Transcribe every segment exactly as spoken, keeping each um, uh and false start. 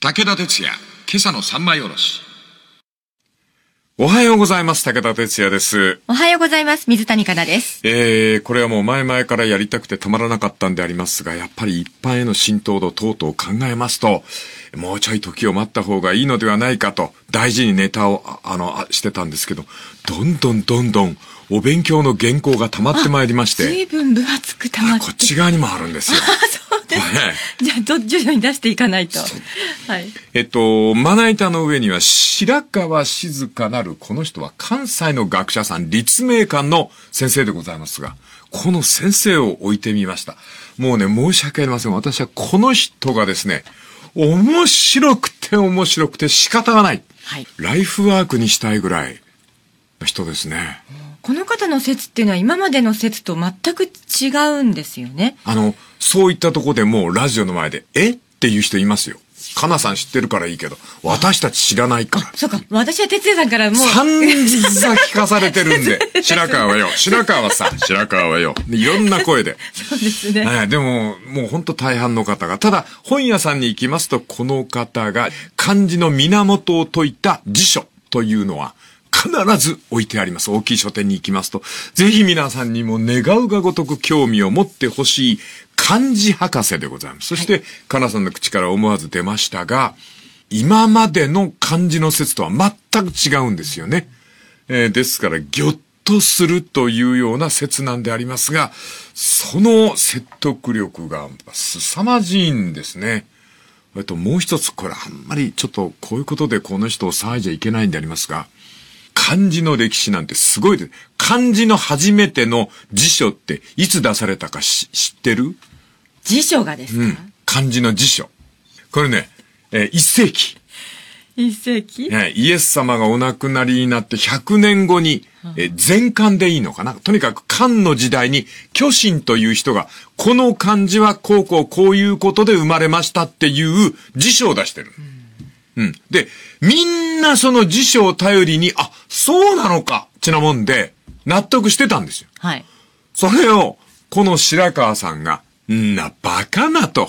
武田鉄矢、今朝の三枚おろし。おはようございます。武田鉄矢です。 おはようございます。水谷香奈です。 えー、これはもう前々からやりたくてたまらなかったんでありますが、やっぱり一般への浸透度等々考えますと、もうちょい時を待った方がいいのではないかと、大事にネタを、あの、してたんですけど、どんどんどんどんお勉強の原稿が溜まってまいりまして。 随分分厚く溜まって。 こっち側にもあるんですよ。 あ、そうです。はい、じゃあ、徐々に出していかないと。はい。 えっと、まな板の上には白川静香なるこの人は関西の学者さん、立命館の先生でございますが、この先生を置いてみました。もうね、申し訳ありません。私はこの人がですね、面白くて面白くて仕方がない。はい。ライフワークにしたいぐらいの人ですね。 この方の説っていうのは今までの説と全く違うんですよね。 あの、そういったとこでもうラジオの前で、えっていう人いますよ。かなさん知ってるからいいけど、私たち知らないから。 そうか、私は哲也さんからもう。 散々聞かされてるんで、白川はよ、白川はさ、白川はよ、いろんな声で。 そうですね。 はい、でも、もう本当大半の方が、ただ本屋さんに行きますと、この方が漢字の源を説いた辞書というのは、必ず置いてあります。大きい書店に行きますと、ぜひ皆さんにも願うがごとく興味を持ってほしい漢字博士でございます。そして、かなさんの口から思わず出ましたが、今までの漢字の説とは全く違うんですよね。えー、ですから、ぎょっとするというような説なんでありますが、その説得力が凄まじいんですね。えっと、もう一つ、これあんまりちょっとこういうことでこの人を騒いじゃいけないんでありますが、漢字の歴史なんてすごいです。漢字の初めての辞書っていつ出されたか知ってる？ 辞書がですか？ うん。漢字の辞書。これね、えー、一世紀。 一世紀？ ね、イエス様がお亡くなりになってひゃくねんごに、えー、前漢でいいのかな？とにかく漢の時代に虚心という人が、この漢字はこうこうこういうことで生まれましたっていう辞書を出してる。うん。うん。で、みんなその辞書を頼りに、あ、そうなのかちなもんで、納得してたんですよ。 はい。 それを、この白川さんが、んな、バカなと。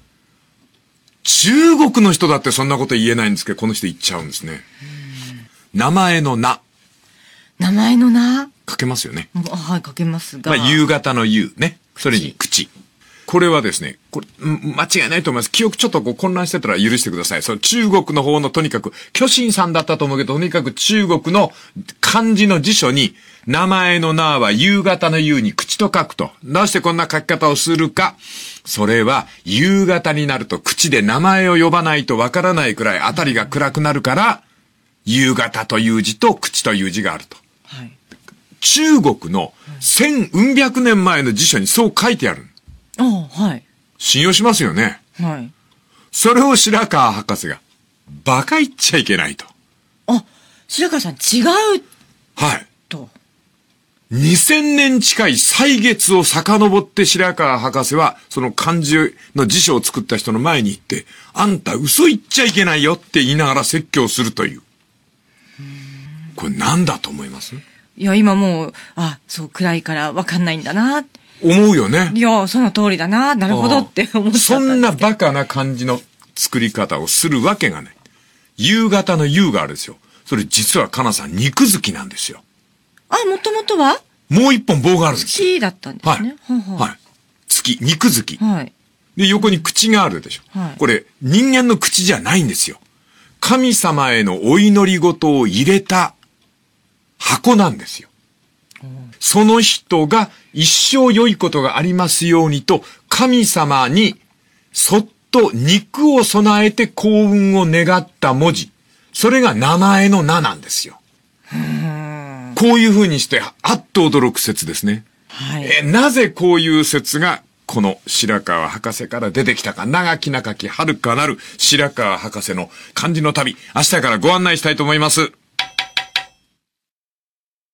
中国の人だってそんなこと言えないんですけど、この人言っちゃうんですね。名前の名。 名前の名？ 書けますよね。 はい、書けますが。 まあ、夕方の夕ね。それに口。これはですね、これ、間違いないと思います。記憶ちょっとこう混乱してたら許してください。その中国の方のとにかく、虚心さんだったと思うけど、とにかく中国の漢字の辞書に、名前の名は夕方の夕に口と書くと。どうしてこんな書き方をするか。それは、夕方になると口で名前を呼ばないとわからないくらいあたりが暗くなるから、夕方という字と口という字があると。はい、中国の千うん百年前の辞書にそう書いてある。 ああ、はい。 信用しますよね。 はい。 それを白川博士が、馬鹿言っちゃいけないと。 あ、白川さん違う。 はい。 と。 にせんねん近い歳月を遡って白川博士は、その漢字の辞書を作った人の前に行って、あんた嘘言っちゃいけないよって言いながら説教するという。これ何だと思います？ いや、今もう、あ、そう、暗いからわかんないんだな。 思うよね。 いや、その通りだな。なるほどって思っちゃったんですけど。 そんなバカな漢字の作り方をするわけがない。夕方の夕があるんですよ。それ実はかなさん肉付きなんですよ。 あ、もともとはもう一本棒があるんですよ。 月だったんですね。 はい。はい。はい、月、肉付き。 はい。 で、横に口があるでしょ。はい。これ、人間の口じゃないんですよ。神様へのお祈り事を入れた箱なんですよ。その人が一生良いことがありますようにと、神様にそっと肉を備えて幸運を願った文字。それが名前の名なんですよ。こういう風にして、あっと驚く説ですね。はい、えなぜこういう説が、この白川博士から出てきたか。長き長き遥かなる白川博士の漢字の旅。明日からご案内したいと思います。